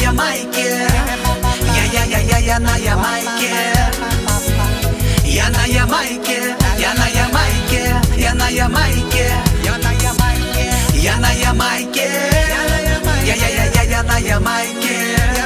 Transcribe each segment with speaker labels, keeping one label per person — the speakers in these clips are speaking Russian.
Speaker 1: Ямайке. Я на Ямайке. Я на Ямайке. Я на Ямайке. Я на Ямайке. Я на Ямайке. Я на Ямайке. Я на Ямайке.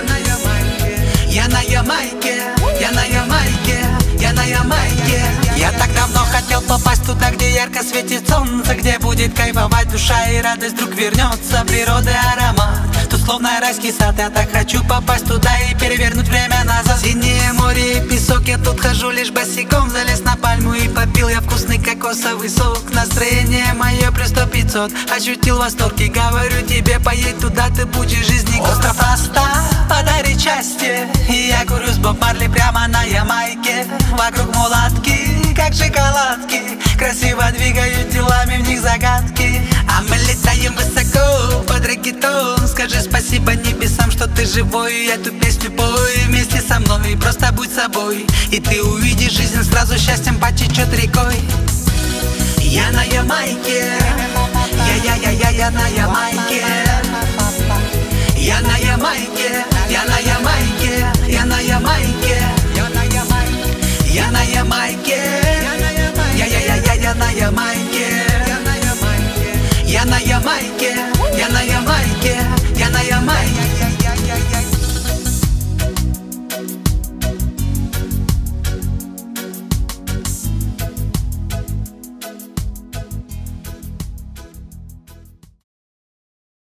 Speaker 1: Я на Ямайке. Я на Ямайке. Я на Ямайке. Я так давно хотел попасть туда, где ярко светит солнце, где будет кайфовать душа и радость вдруг вернется. Природы аромат, тут словно райский сад. Я так хочу попасть туда и перевернуть время назад. Синее море и песок, я тут хожу лишь босиком. Залез на пальму и попил я вкусный кокосовый сок. Настроение мое плюс 100-500. Ощутил восторг и говорю тебе, поедь туда, ты будешь жизни. Остров Аста подарит счастье, и я курю с Боб Марли прямо на Ямайке. Вокруг мулатки, как шоколадки, красиво двигают телами, в них загадки. А мы летаем высоко под реггетон. Скажи спасибо небесам, что ты живой. Эту песню пой вместе со мной, просто будь собой, и ты увидишь, жизнь сразу счастьем потечет рекой. Я на Ямайке. Я на Ямайке.